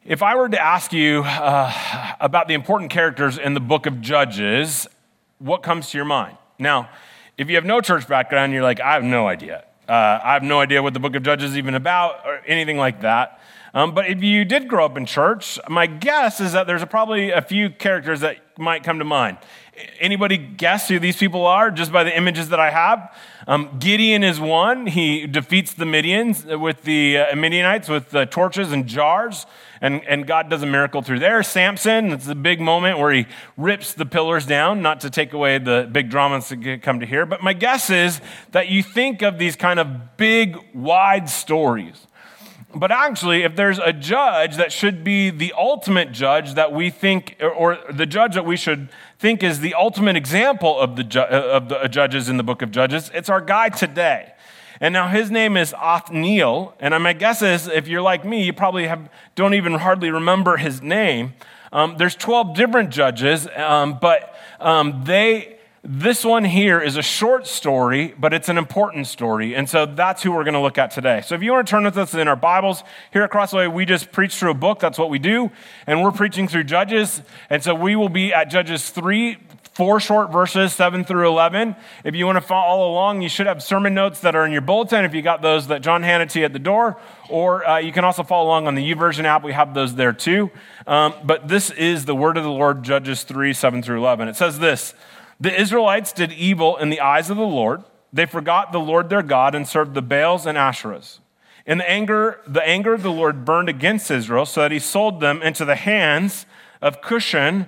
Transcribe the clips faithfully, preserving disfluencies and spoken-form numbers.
If I were to ask you uh, about the important characters in the book of Judges, what comes to your mind? Now, if you have no church background, you're like, I have no idea. Uh, I have no idea what the book of Judges is even about or anything like that. Um, but if you did grow up in church, my guess is that there's probably a few characters that might come to mind. Anybody guess who these people are just by the images that I have? Um, Gideon is one. He defeats the Midians with the uh, Midianites with the torches and jars, and, and God does a miracle through there. Samson, it's a big moment where he rips the pillars down, not to take away the big dramas that come to here. But my guess is that you think of these kind of big, wide stories. But actually, if there's a judge that should be the ultimate judge that we think, or, or the judge that we should think is the ultimate example of the, ju- of the judges in the book of Judges, it's our guy today. And now his name is Othniel, and my guess is if you're like me, you probably have don't even hardly remember his name. Um, there's twelve different judges, um, but um, they... This one here is a short story, but it's an important story. And so that's who we're going to look at today. So if you want to turn with us in our Bibles, here at Crossway, we just preach through a book. That's what we do. And we're preaching through Judges. And so we will be at Judges three, four short verses, seven through eleven. If you want to follow along, you should have sermon notes that are in your bulletin. If you got those that John handed to you at the door, or uh, you can also follow along on the YouVersion app. We have those there too. Um, but this is the word of the Lord, Judges three, seven through eleven. It says this: The Israelites did evil in the eyes of the Lord. They forgot the Lord their God and served the Baals and Asherahs. In the anger, the anger of the Lord burned against Israel, so that he sold them into the hands of Cushan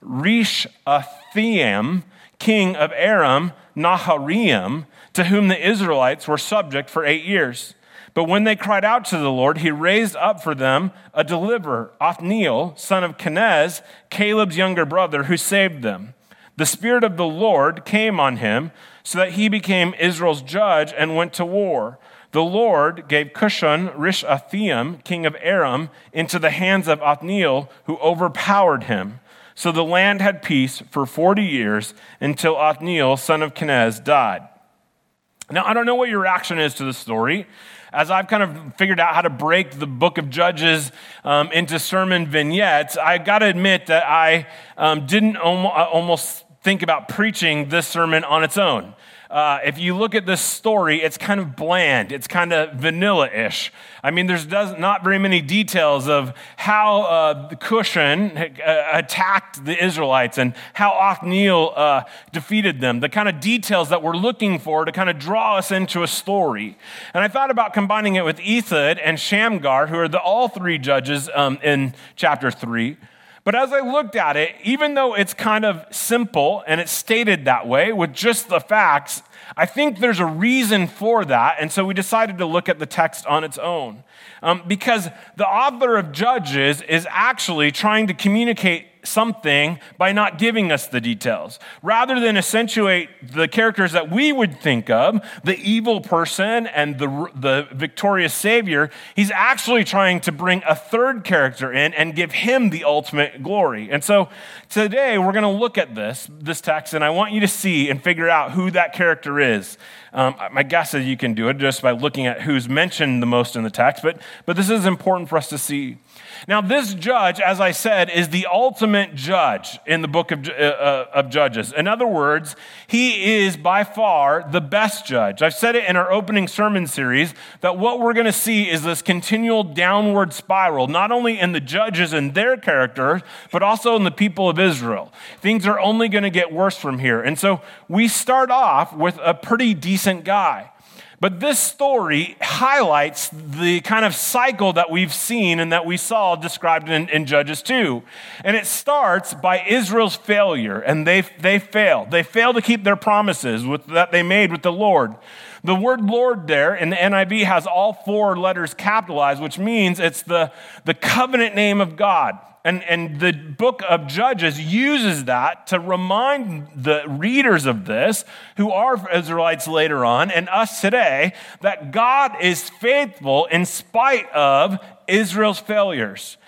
Rishathaim, king of Aram Naharaim, to whom the Israelites were subject for eight years. But when they cried out to the Lord, he raised up for them a deliverer, Othniel, son of Kenaz, Caleb's younger brother, who saved them. The Spirit of the Lord came on him, so that he became Israel's judge and went to war. The Lord gave Cushan Rishathaim, king of Aram, into the hands of Othniel, who overpowered him. So the land had peace for forty years until Othniel, son of Kenaz, died. Now, I don't know what your reaction is to this story. As I've kind of figured out how to break the book of Judges um, into sermon vignettes, I got to admit that I um, didn't om- almost think about preaching this sermon on its own. Uh, if you look at this story, it's kind of bland. It's kind of vanilla-ish. I mean, there's does, not very many details of how uh, Cushan uh, attacked the Israelites and how Othniel uh, defeated them, the kind of details that we're looking for to kind of draw us into a story. And I thought about combining it with Ehud and Shamgar, who are the all three judges um, in chapter three. But as I looked at it, even though it's kind of simple and it's stated that way with just the facts, I think there's a reason for that. And so we decided to look at the text on its own. Um, because the author of Judges is actually trying to communicate something by not giving us the details. Rather than accentuate the characters that we would think of, the evil person and the, the victorious Savior, he's actually trying to bring a third character in and give him the ultimate glory. And so today we're going to look at this, this text, and I want you to see and figure out who that character is. Um, my guess is you can do it just by looking at who's mentioned the most in the text, but, but this is important for us to see. Now, this judge, as I said, is the ultimate judge in the book of, uh, of Judges. In other words, he is by far the best judge. I've said it in our opening sermon series that what we're going to see is this continual downward spiral, not only in the judges and their character, but also in the people of Israel. Things are only going to get worse from here. And so we start off with a pretty decent guy. But this story highlights the kind of cycle that we've seen and that we saw described in, in Judges two. And it starts by Israel's failure, and they they fail. They fail to keep their promises with, that they made with the Lord. The word Lord there in the N I V has all four letters capitalized, which means it's the, the covenant name of God. And, and the book of Judges uses that to remind the readers of this, who are Israelites later on, and us today, that God is faithful in spite of Israel's failures.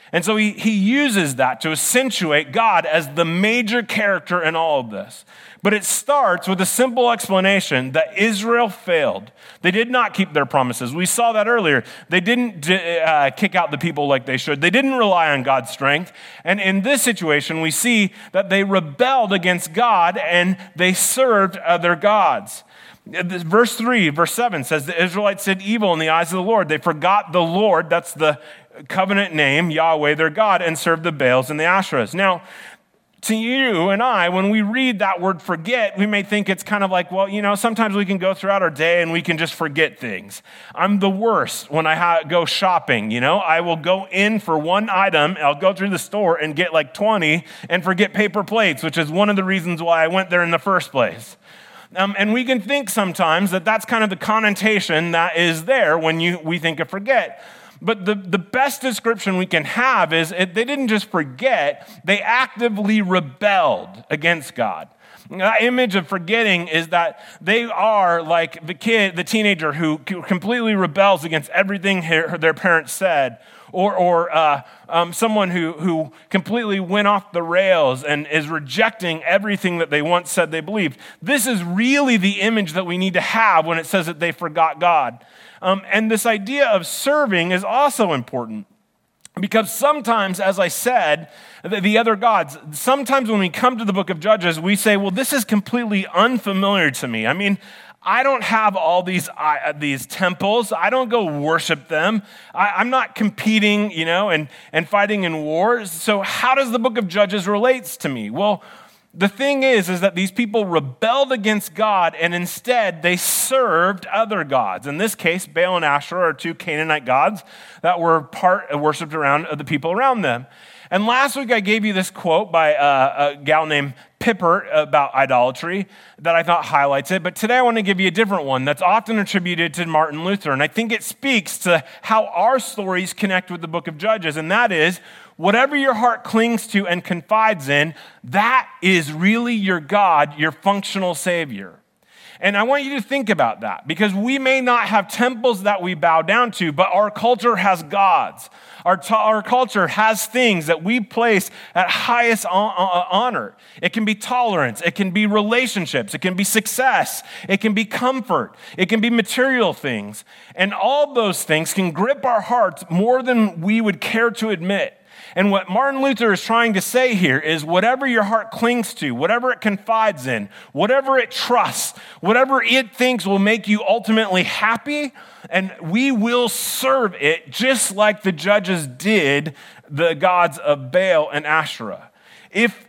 And so he, he uses that to accentuate God as the major character in all of this. But it starts with a simple explanation that Israel failed. They did not keep their promises. We saw that earlier. They didn't uh, kick out the people like they should. They didn't rely on God's strength. And in this situation, we see that they rebelled against God and they served other gods. Verse three, verse seven says, the Israelites did evil in the eyes of the Lord. They forgot the Lord, that's the covenant name, Yahweh, their God, and served the Baals and the Asherahs. Now, to you and I, when we read that word forget, we may think it's kind of like, well, you know, sometimes we can go throughout our day and we can just forget things. I'm the worst when I ha- go shopping, you know. I will go in for one item, I'll go through the store and get like twenty and forget paper plates, which is one of the reasons why I went there in the first place. Um, and we can think sometimes that that's kind of the connotation that is there when you we think of forget. But the, the best description we can have is it, they didn't just forget, they actively rebelled against God. That image of forgetting is that they are like the kid, the teenager who completely rebels against everything her, their parents said, or, or uh, um, someone who, who completely went off the rails and is rejecting everything that they once said they believed. This is really the image that we need to have when it says that they forgot God. Um, and this idea of serving is also important. Because sometimes, as I said, the, the other gods, sometimes when we come to the book of Judges, we say, well, this is completely unfamiliar to me. I mean, I don't have all these uh, these temples. I don't go worship them. I, I'm not competing, you know, and, and fighting in wars. So how does the book of Judges relates to me? Well, the thing is, is that these people rebelled against God and instead they served other gods. In this case, Baal and Asherah are two Canaanite gods that were part worshipped around the people around them. And last week I gave you this quote by a, a gal named Pippert about idolatry that I thought highlights it. But today I want to give you a different one that's often attributed to Martin Luther. And I think it speaks to how our stories connect with the book of Judges. And that is, whatever your heart clings to and confides in, that is really your God, your functional Savior. And I want you to think about that because we may not have temples that we bow down to, but our culture has gods. Our, t- our culture has things that we place at highest honor. It can be tolerance. It can be relationships. It can be success. It can be comfort. It can be material things. And all those things can grip our hearts more than we would care to admit. And what Martin Luther is trying to say here is whatever your heart clings to, whatever it confides in, whatever it trusts, whatever it thinks will make you ultimately happy, and we will serve it just like the judges did the gods of Baal and Asherah. If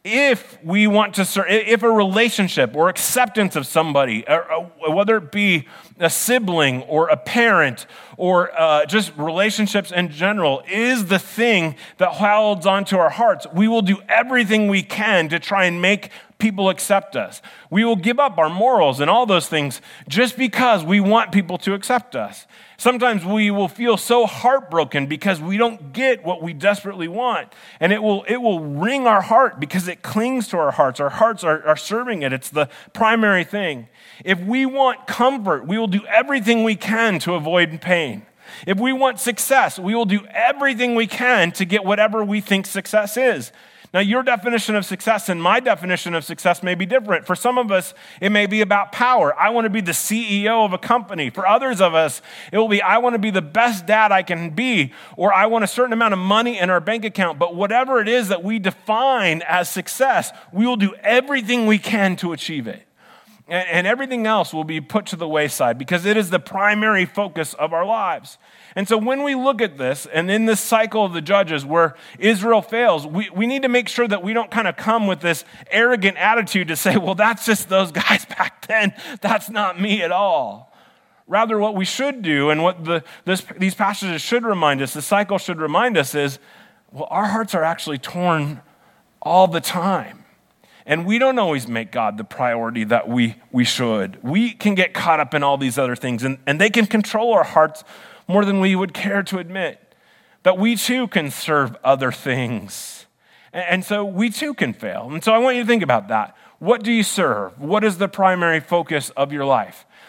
If we want to serve, if a relationship or acceptance of somebody, whether it be a sibling or a parent or uh, just relationships in general, is the thing that holds onto our hearts, we will do everything we can to try and make people accept us. We will give up our morals and all those things just because we want people to accept us. Sometimes we will feel so heartbroken because we don't get what we desperately want. And it will it will wring our heart because it clings to our hearts. Our hearts are, are serving it. It's the primary thing. If we want comfort, we will do everything we can to avoid pain. If we want success, we will do everything we can to get whatever we think success is. Now, your definition of success and my definition of success may be different. For some of us, it may be about power. I want to be the C E O of a company. For others of us, it will be, I want to be the best dad I can be, or I want a certain amount of money in our bank account. But whatever it is that we define as success, we will do everything we can to achieve it. And, and everything else will be put to the wayside because it is the primary focus of our lives. And so when we look at this, and in this cycle of the judges where Israel fails, we, we need to make sure that we don't kind of come with this arrogant attitude to say, well, that's just those guys back then. That's not me at all. Rather, what we should do, and what the, this, these passages should remind us, the cycle should remind us is, well, our hearts are actually torn all the time. And we don't always make God the priority that we, we should. We can get caught up in all these other things, and, and they can control our hearts more than we would care to admit. That we too can serve other things. And, and so we too can fail. And so I want you to think about that. What do you serve? What is the primary focus of your life?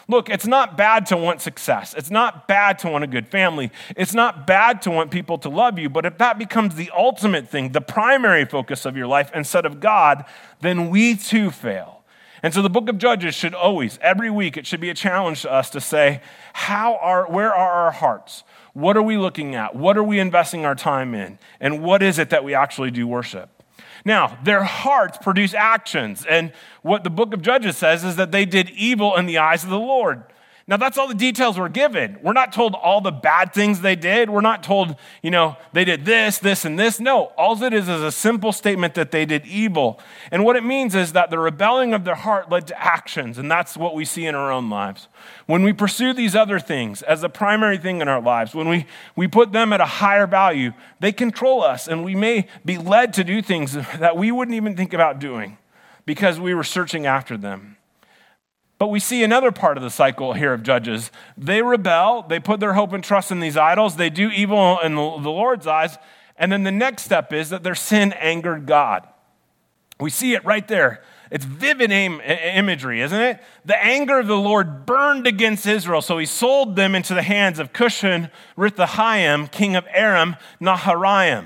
Look, it's not bad to want success. It's not bad to want a good family. It's not bad to want people to love you. But if that becomes the ultimate thing, the primary focus of your life instead of God, then we too fail. And so the book of Judges should always, every week, it should be a challenge to us to say, how are, where are our hearts? What are we looking at? What are we investing our time in? And what is it that we actually do worship? Now, their hearts produce actions. And what the book of Judges says is that they did evil in the eyes of the Lord. Now, that's all the details we're given. We're not told all the bad things they did. We're not told, you know, they did this, this, and this. No, all it is is a simple statement that they did evil. And what it means is that the rebelling of their heart led to actions, and that's what we see in our own lives. When we pursue these other things as the primary thing in our lives, when we, we put them at a higher value, they control us, and we may be led to do things that we wouldn't even think about doing because we were searching after them. But we see another part of the cycle here of Judges. They rebel, they put their hope and trust in these idols, they do evil in the Lord's eyes, and then the next step is that their sin angered God. We see it right there. It's vivid aim, imagery, isn't it? The anger of the Lord burned against Israel, so he sold them into the hands of Cushan Rithahim, king of Aram Naharaim,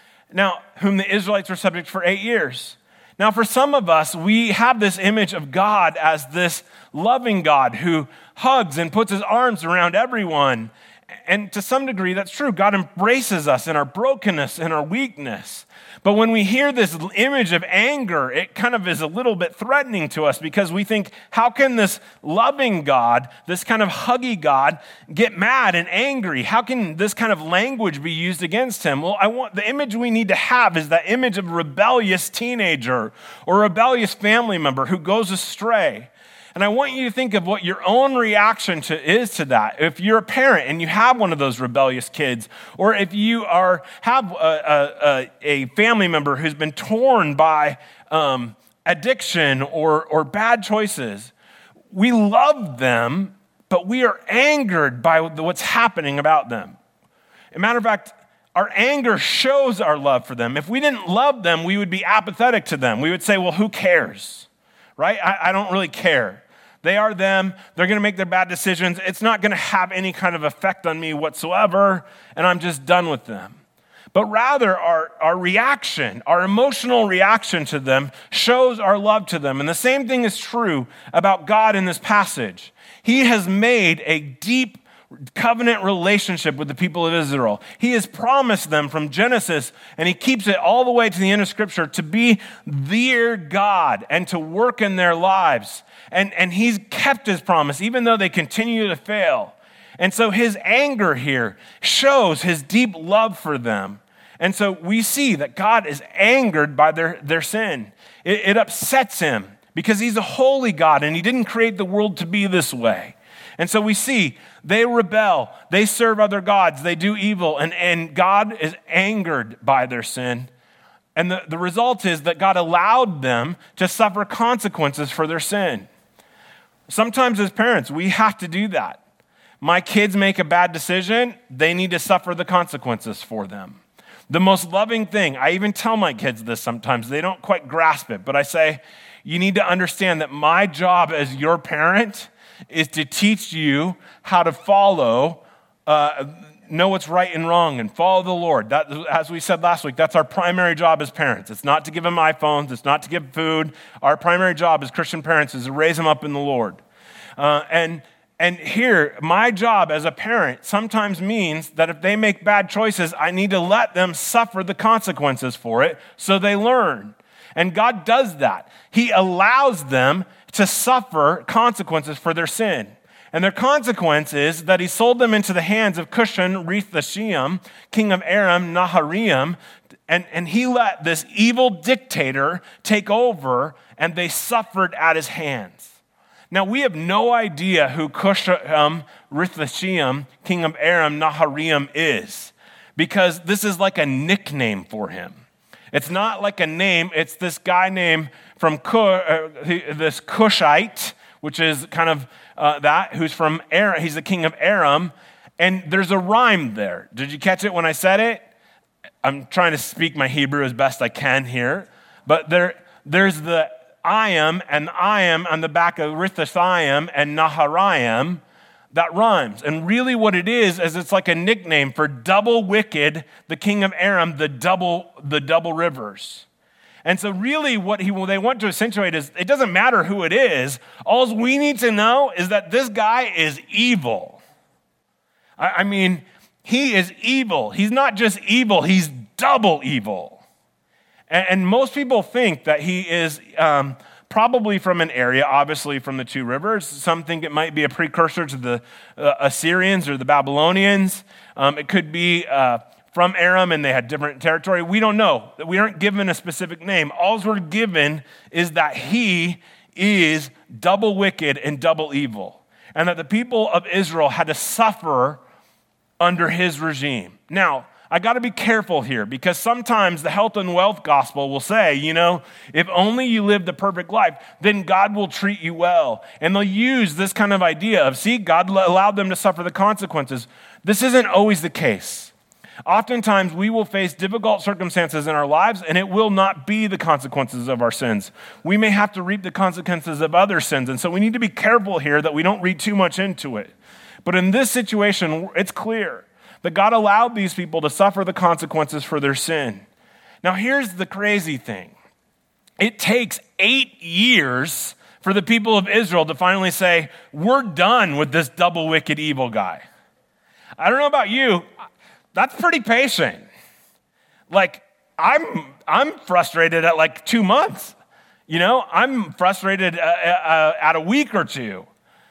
now whom the Israelites were subject for eight years. Now, for some of us, we have this image of God as this loving God who hugs and puts his arms around everyone. And to some degree, that's true. God embraces us in our brokenness and our weakness. But when we hear this image of anger, it kind of is a little bit threatening to us because we think, how can this loving God, this kind of huggy God, get mad and angry? How can this kind of language be used against him? Well, I want the image we need to have is that image of a rebellious teenager or a rebellious family member who goes astray. And I want you to think of what your own reaction to is to that. If you're a parent and you have one of those rebellious kids, or if you are have a, a, a family member who's been torn by um, addiction or, or bad choices, we love them, but we are angered by what's happening about them. As a matter of fact, our anger shows our love for them. If we didn't love them, we would be apathetic to them. We would say, well, who cares? Right? I, I don't really care. They are them. They're going to make their bad decisions. It's not going to have any kind of effect on me whatsoever, and I'm just done with them. But rather, our, our reaction, our emotional reaction to them shows our love to them. And the same thing is true about God in this passage. He has made a deep covenant relationship with the people of Israel. He has promised them from Genesis, and he keeps it all the way to the end of Scripture, to be their God and to work in their lives. And, and he's kept his promise, even though they continue to fail. And so his anger here shows his deep love for them. And so we see that God is angered by their, their sin. It, it upsets him because he's a holy God, and he didn't create the world to be this way. And so we see they rebel, they serve other gods, they do evil, and, and God is angered by their sin. And the, the result is that God allowed them to suffer consequences for their sin. Sometimes as parents, we have to do that. My kids make a bad decision, they need to suffer the consequences for them. The most loving thing, I even tell my kids this sometimes, they don't quite grasp it, but I say, you need to understand that my job as your parent is to teach you how to follow, uh, know what's right and wrong, and follow the Lord. That, as we said last week, that's our primary job as parents. It's not to give them iPhones. It's not to give food. Our primary job as Christian parents is to raise them up in the Lord. Uh, and and here, my job as a parent sometimes means that if they make bad choices, I need to let them suffer the consequences for it so they learn. And God does that. He allows them to suffer consequences for their sin. And their consequence is that he sold them into the hands of Cushan Rithahim, king of Aram Naharaim, and, and he let this evil dictator take over, and they suffered at his hands. Now, we have no idea who Cushan Rithahim, king of Aram Naharaim, is, because this is like a nickname for him. It's not like a name. It's this guy named from Cush, uh, this Cushite, which is kind of uh, that, who's from Aram. He's the king of Aram. And there's a rhyme there. Did you catch it when I said it? I'm trying to speak my Hebrew as best I can here. But there, there's the Ayim and Ayim on the back of Rithasayim and Naharaim, that rhymes. And really what it is, is it's like a nickname for double wicked, the king of Aram, the double, the double rivers. And so really what he, what they want to accentuate is, it doesn't matter who it is. All we need to know is that this guy is evil. I, I mean, he is evil. He's not just evil, he's double evil. And, and most people think that he is um, probably from an area, obviously from the two rivers. Some think it might be a precursor to the uh, Assyrians or the Babylonians. Um, it could be uh, from Aram and they had different territory. We don't know. We aren't given a specific name. All we're given is that he is double wicked and double evil. And that the people of Israel had to suffer under his regime. Now, I got to be careful here because sometimes the health and wealth gospel will say, you know, if only you live the perfect life, then God will treat you well. And they'll use this kind of idea of, see, God allowed them to suffer the consequences. This isn't always the case. Oftentimes, we will face difficult circumstances in our lives, and it will not be the consequences of our sins. We may have to reap the consequences of other sins, and so we need to be careful here that we don't read too much into it. But in this situation, it's clear that God allowed these people to suffer the consequences for their sin. Now, here's the crazy thing. It takes eight years for the people of Israel to finally say, we're done with this double wicked evil guy. I don't know about you, that's pretty patient. Like, I'm I'm frustrated at like two months. You know, I'm frustrated uh, uh, at a week or two.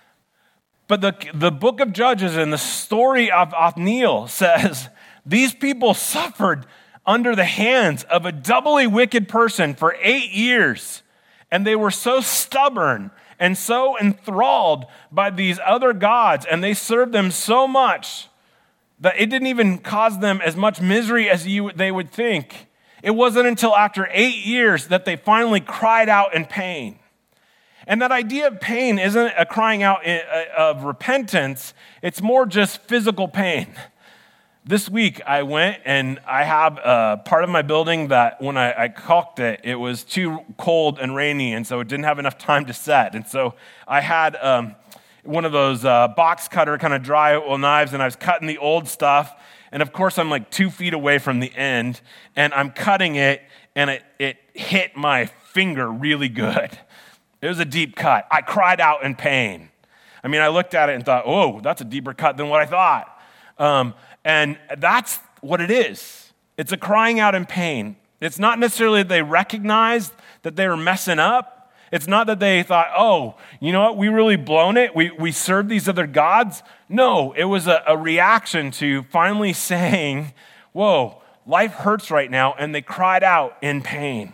But the, the book of Judges and the story of Othniel says these people suffered under the hands of a doubly wicked person for eight years. And they were so stubborn and so enthralled by these other gods, and they served them so much that it didn't even cause them as much misery as you, they would think. It wasn't until after eight years that they finally cried out in pain. And that idea of pain isn't a crying out of repentance. It's more just physical pain. This week I went and I have a part of my building that when I, I caulked it, it was too cold and rainy, and so it didn't have enough time to set. And so I had um, one of those uh, box cutter kind of drywall knives, and I was cutting the old stuff. And of course I'm like two feet away from the end, and I'm cutting it, and it, it hit my finger really good. It was a deep cut. I cried out in pain. I mean, I looked at it and thought, oh, that's a deeper cut than what I thought. Um, and that's what it is. It's a crying out in pain. It's not necessarily that they recognized that they were messing up. It's not that they thought, oh, you know what, we really blown it. We we served these other gods. No, it was a, a reaction to finally saying, whoa, life hurts right now, and they cried out in pain.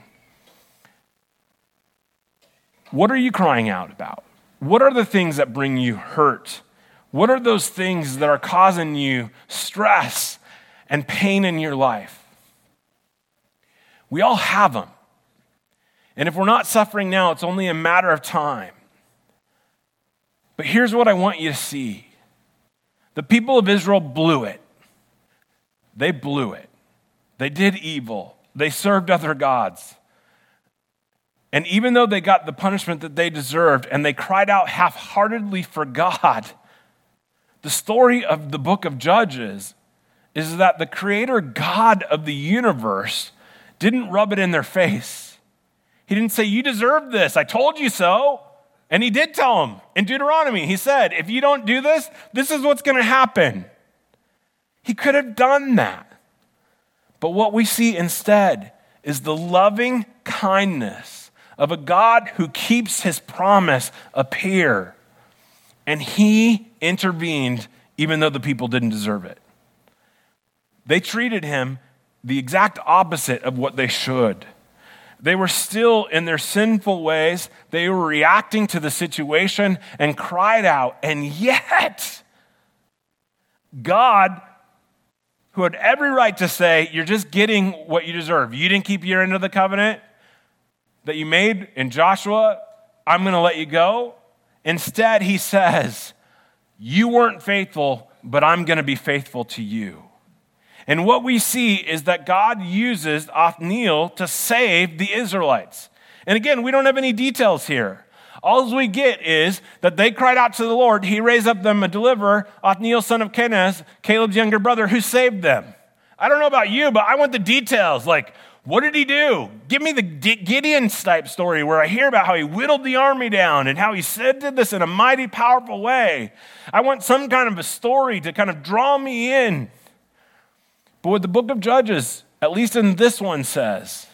What are you crying out about? What are the things that bring you hurt? What are those things that are causing you stress and pain in your life? We all have them. And if we're not suffering now, it's only a matter of time. But here's what I want you to see. The people of Israel blew it. They blew it. They did evil. They served other gods. And even though they got the punishment that they deserved and they cried out half-heartedly for God, the story of the book of Judges is that the creator God of the universe didn't rub it in their face. He didn't say, you deserve this. I told you so. And he did tell them in Deuteronomy. He said, if you don't do this, this is what's going to happen. He could have done that. But what we see instead is the loving kindness of a God who keeps his promise appear. And he intervened even though the people didn't deserve it. They treated him the exact opposite of what they should. They were still in their sinful ways. They were reacting to the situation and cried out. And yet, God, who had every right to say, you're just getting what you deserve. You didn't keep your end of the covenant that you made in Joshua, I'm going to let you go. Instead, he says, you weren't faithful, but I'm going to be faithful to you. And what we see is that God uses Othniel to save the Israelites. And again, we don't have any details here. All we get is that they cried out to the Lord. He raised up them a deleverer, Othniel, son of Kenaz, Caleb's younger brother, who saved them. I don't know about you, but I want the details. Like, what did he do? Give me the Gideon type story where I hear about how he whittled the army down and how he said did this in a mighty, powerful way. I want some kind of a story to kind of draw me in. But what the book of Judges, at least in this one, says,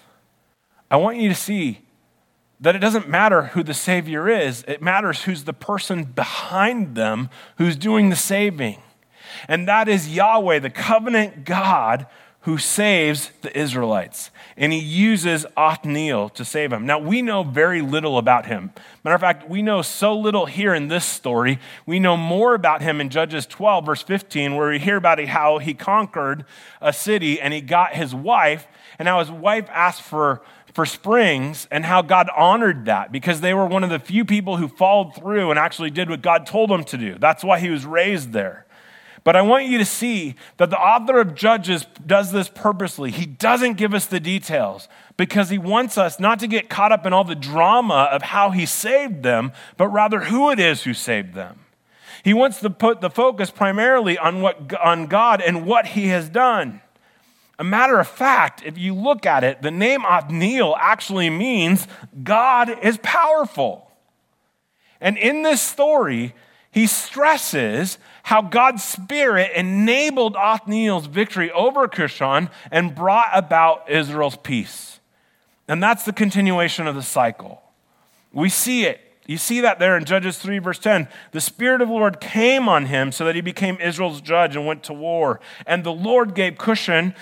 I want you to see that it doesn't matter who the Savior is. It matters who's the person behind them who's doing the saving. And that is Yahweh, the covenant God who saves the Israelites. And he uses Othniel to save him. Now, we know very little about him. Matter of fact, we know so little here in this story. We know more about him in Judges twelve, verse fifteen, where we hear about how he conquered a city and he got his wife, and how his wife asked for, for springs, and how God honored that because they were one of the few people who followed through and actually did what God told them to do. That's why he was raised there. But I want you to see that the author of Judges does this purposely. He doesn't give us the details because he wants us not to get caught up in all the drama of how he saved them, but rather who it is who saved them. He wants to put the focus primarily on what on God and what he has done. A matter of fact, if you look at it, the name Othniel actually means God is powerful. And in this story, he stresses how God's Spirit enabled Othniel's victory over Cushan and brought about Israel's peace. And that's the continuation of the cycle. We see it. You see that there in Judges three, verse ten. The Spirit of the Lord came on him so that he became Israel's judge and went to war. And the Lord gave Cushan,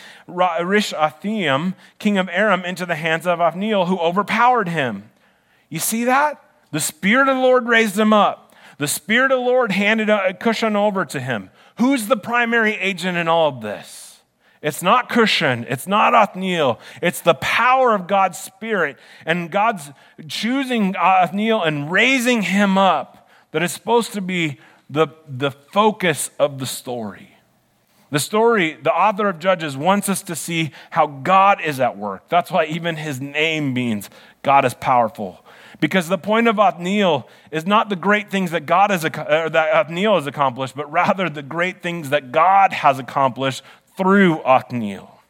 Rishathaim, king of Aram, into the hands of Othniel, who overpowered him. You see that? The Spirit of the Lord raised him up. The Spirit of the Lord handed Cushan over to him. Who's the primary agent in all of this? It's not Cushan. It's not Othniel. It's the power of God's Spirit and God's choosing Othniel and raising him up that is supposed to be the, the focus of the story. The story, the author of Judges wants us to see how God is at work. That's why even his name means God is powerful. Because the point of Othniel is not the great things that God has, or that Othniel has accomplished, but rather the great things that God has accomplished through Othniel.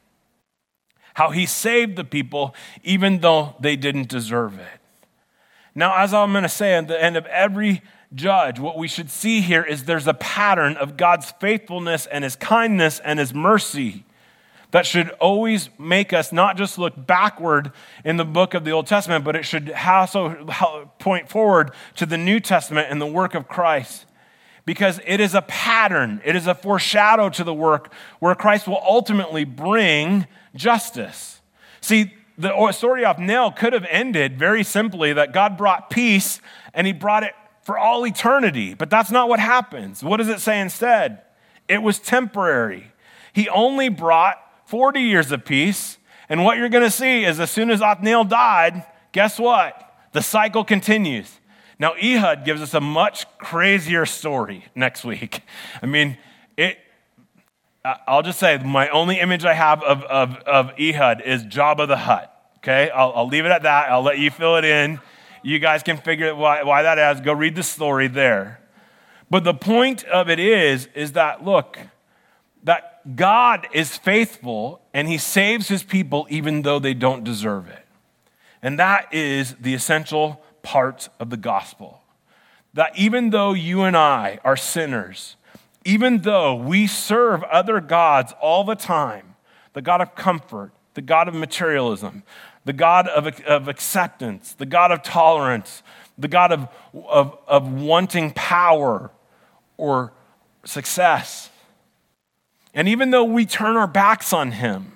How he saved the people even though they didn't deserve it. Now, as I'm going to say at the end of every judge, what we should see here is there's a pattern of God's faithfulness and his kindness and his mercy that should always make us not just look backward in the book of the Old Testament, but it should also point forward to the New Testament and the work of Christ. Because it is a pattern, it is a foreshadow to the work where Christ will ultimately bring justice. See, the story of Othniel could have ended very simply that God brought peace and he brought it for all eternity. But that's not what happens. What does it say instead? It was temporary. He only brought forty years of peace, and what you're going to see is as soon as Othniel died, guess what? The cycle continues. Now, Ehud gives us a much crazier story next week. I mean, it. I'll just say my only image I have of, of, of Ehud is Jabba the Hutt, okay? I'll, I'll leave it at that. I'll let you fill it in. You guys can figure out why, why that is. Go read the story there. But the point of it is, is that, look, that God is faithful and he saves his people even though they don't deserve it. And that is the essential part of the gospel. That even though you and I are sinners, even though we serve other gods all the time, the God of comfort, the God of materialism, the God of, of acceptance, the God of tolerance, the God of, of, of wanting power or success, and even though we turn our backs on him,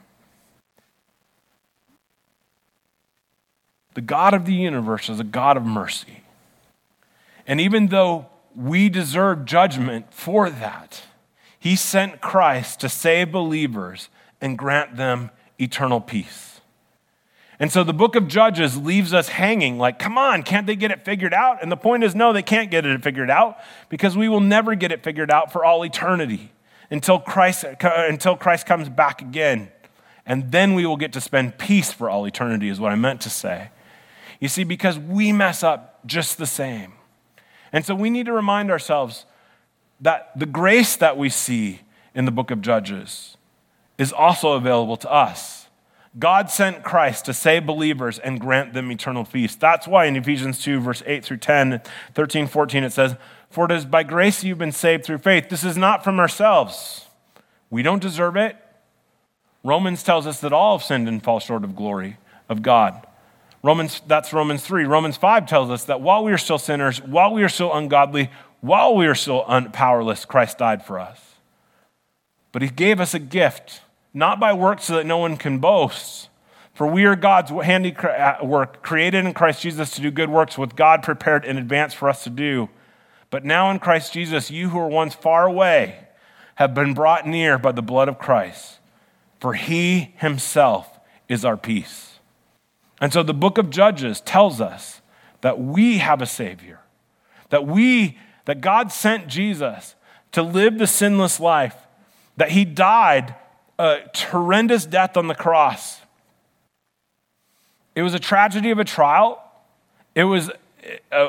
the God of the universe is a God of mercy. And even though we deserve judgment for that, he sent Christ to save believers and grant them eternal peace. And so the book of Judges leaves us hanging like, come on, can't they get it figured out? And the point is, no, they can't get it figured out because we will never get it figured out for all eternity. Until Christ, until Christ comes back again. And then we will get to spend peace for all eternity is what I meant to say. You see, because we mess up just the same. And so we need to remind ourselves that the grace that we see in the book of Judges is also available to us. God sent Christ to save believers and grant them eternal peace. That's why in Ephesians two, verse eight through ten, thirteen, fourteen, it says, "For it is by grace you've been saved through faith. This is not from ourselves. We don't deserve it." Romans tells us that all have sinned and fall short of glory of God. Romans, that's Romans three. Romans five tells us that while we are still sinners, while we are still ungodly, while we are still un- powerless, Christ died for us. But he gave us a gift, not by works so that no one can boast. For we are God's handiwork, created in Christ Jesus to do good works, with God prepared in advance for us to do. But now in Christ Jesus, you who were once far away have been brought near by the blood of Christ. For he himself is our peace. And so the book of Judges tells us that we have a Savior, that we, that God sent Jesus to live the sinless life, that he died a horrendous death on the cross. It was a tragedy of a trial. It was a,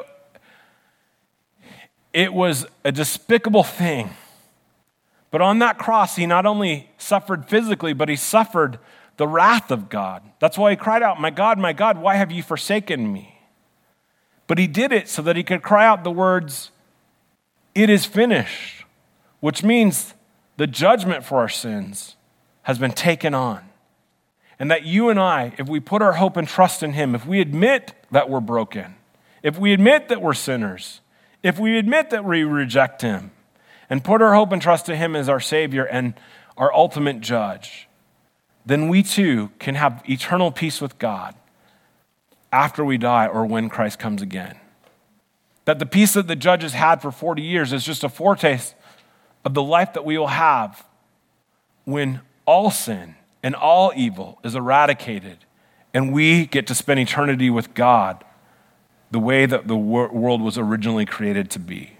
it was a despicable thing. But on that cross, he not only suffered physically, but he suffered the wrath of God. That's why he cried out, "My God, my God, why have you forsaken me?" But he did it so that he could cry out the words, "It is finished," which means the judgment for our sins has been taken on. And that you and I, if we put our hope and trust in him, if we admit that we're broken, if we admit that we're sinners, if we admit that we reject him, and put our hope and trust in him as our Savior and our ultimate judge, then we too can have eternal peace with God after we die or when Christ comes again. That the peace that the judges had for forty years is just a foretaste of the life that we will have when all sin and all evil is eradicated and we get to spend eternity with God the way that the wor- world was originally created to be.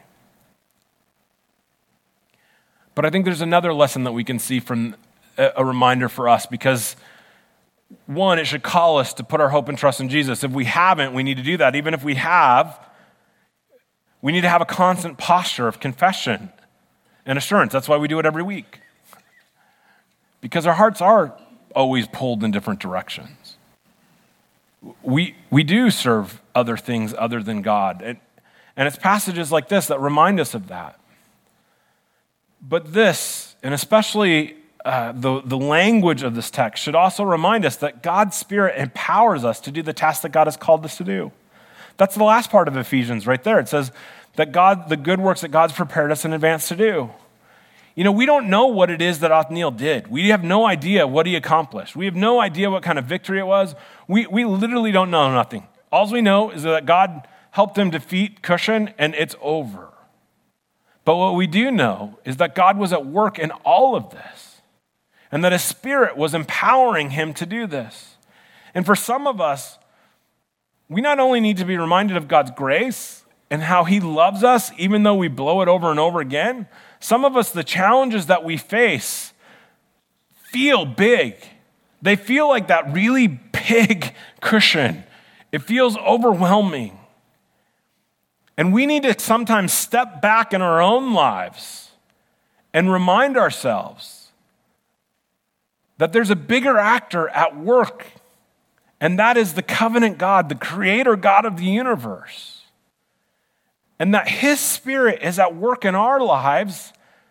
But I think there's another lesson that we can see from a, a reminder for us, because one, it should call us to put our hope and trust in Jesus. If we haven't, we need to do that. Even if we have, we need to have a constant posture of confession and assurance. That's why we do it every week. Because our hearts are always pulled in different directions. We, we do serve other things other than God. And, and it's passages like this that remind us of that. But this, and especially uh, the, the language of this text, should also remind us that God's Spirit empowers us to do the task that God has called us to do. That's the last part of Ephesians right there. It says that God, the good works that God's prepared us in advance to do. You know, we don't know what it is that Othniel did. We have no idea what he accomplished. We have no idea what kind of victory it was. We, we literally don't know nothing. All we know is that God helped him defeat Cushan, and it's over. But what we do know is that God was at work in all of this, and that his Spirit was empowering him to do this. And for some of us, we not only need to be reminded of God's grace and how he loves us, even though we blow it over and over again. Some of us, the challenges that we face feel big. They feel like that really big cushion. It feels overwhelming. And we need to sometimes step back in our own lives and remind ourselves that there's a bigger actor at work, and that is the covenant God, the creator God of the universe. And that his Spirit is at work in our lives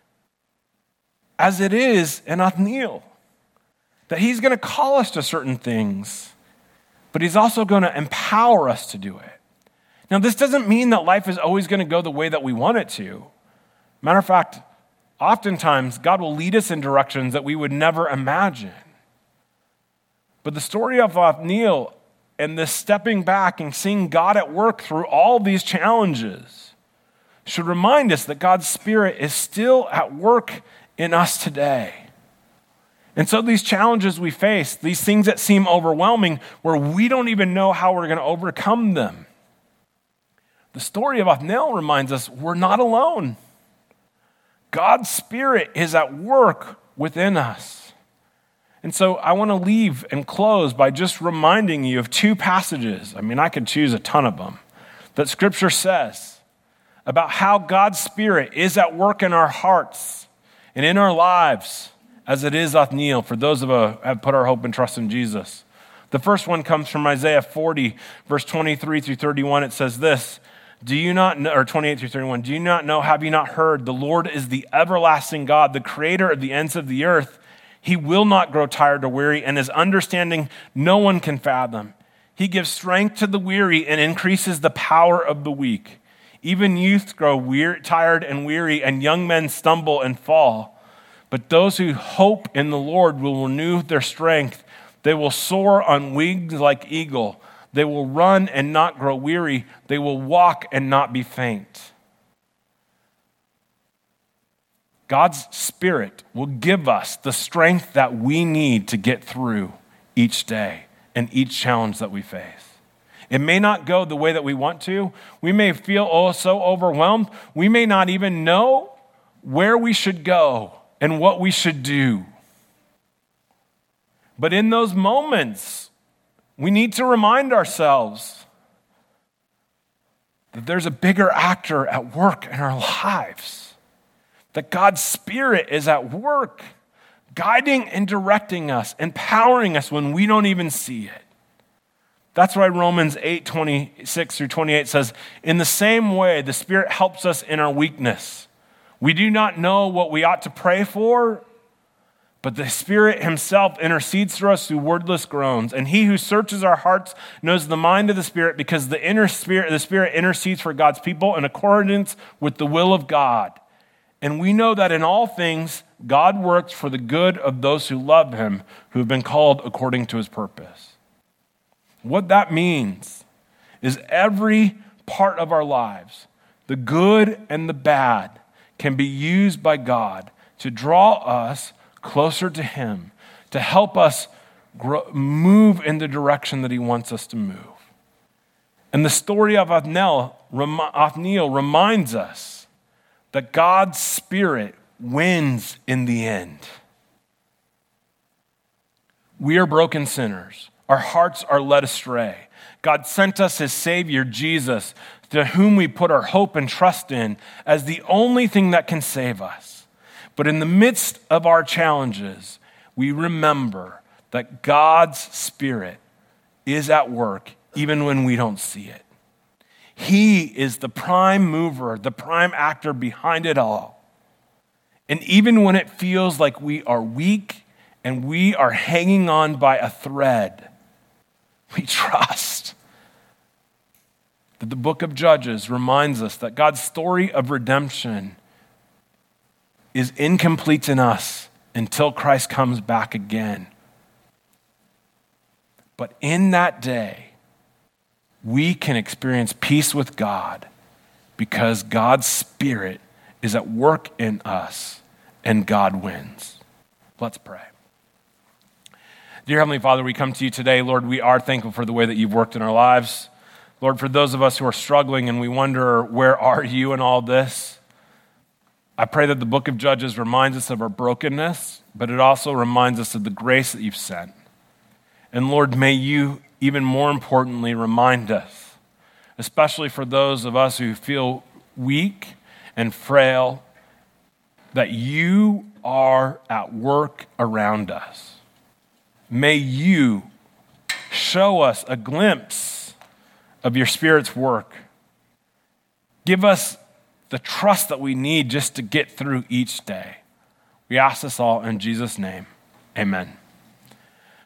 as it is in Othniel. That he's going to call us to certain things, but he's also going to empower us to do it. Now, this doesn't mean that life is always going to go the way that we want it to. Matter of fact, oftentimes God will lead us in directions that we would never imagine. But the story of Othniel and this stepping back and seeing God at work through all these challenges should remind us that God's Spirit is still at work in us today. And so these challenges we face, these things that seem overwhelming, where we don't even know how we're going to overcome them, the story of Othniel reminds us we're not alone. God's Spirit is at work within us. And so I want to leave and close by just reminding you of two passages. I mean, I could choose a ton of them that Scripture says about how God's Spirit is at work in our hearts and in our lives as it is Othniel for those of us who have put our hope and trust in Jesus. The first one comes from Isaiah forty, verse twenty-three through thirty-one. It says this, do you not know, or twenty-eight through thirty-one, do you not know, have you not heard, the Lord is the everlasting God, the creator of the ends of the earth. He will not grow tired or weary, and his understanding no one can fathom. He gives strength to the weary and increases the power of the weak. Even youths grow weary, tired and weary, and young men stumble and fall. But those who hope in the Lord will renew their strength. They will soar on wings like eagle. They will run and not grow weary. They will walk and not be faint. God's Spirit will give us the strength that we need to get through each day and each challenge that we face. It may not go the way that we want to. We may feel oh so overwhelmed. We may not even know where we should go and what we should do. But in those moments, we need to remind ourselves that there's a bigger actor at work in our lives. That God's Spirit is at work, guiding and directing us, empowering us when we don't even see it. That's why Romans eight, twenty-six through twenty-eight says, in the same way, the Spirit helps us in our weakness. We do not know what we ought to pray for, but the Spirit himself intercedes for us through wordless groans. And he who searches our hearts knows the mind of the Spirit, because the inner Spirit, the Spirit intercedes for God's people in accordance with the will of God. And we know that in all things, God works for the good of those who love him, who have been called according to his purpose. What that means is every part of our lives, the good and the bad, can be used by God to draw us closer to him, to help us grow, move in the direction that he wants us to move. And the story of Othniel, Othniel reminds us that God's Spirit wins in the end. We are broken sinners. Our hearts are led astray. God sent us his Savior, Jesus, to whom we put our hope and trust in as the only thing that can save us. But in the midst of our challenges, we remember that God's Spirit is at work even when we don't see it. He is the prime mover, the prime actor behind it all. And even when it feels like we are weak and we are hanging on by a thread, we trust that the book of Judges reminds us that God's story of redemption is incomplete in us until Christ comes back again. But in that day, we can experience peace with God because God's Spirit is at work in us and God wins. Let's pray. Dear Heavenly Father, we come to you today. Lord, we are thankful for the way that you've worked in our lives. Lord, for those of us who are struggling and we wonder, where are you in all this? I pray that the book of Judges reminds us of our brokenness, but it also reminds us of the grace that you've sent. And Lord, may you even more importantly, remind us, especially for those of us who feel weak and frail, that you are at work around us. May you show us a glimpse of your Spirit's work. Give us the trust that we need just to get through each day. We ask this all in Jesus' name. Amen.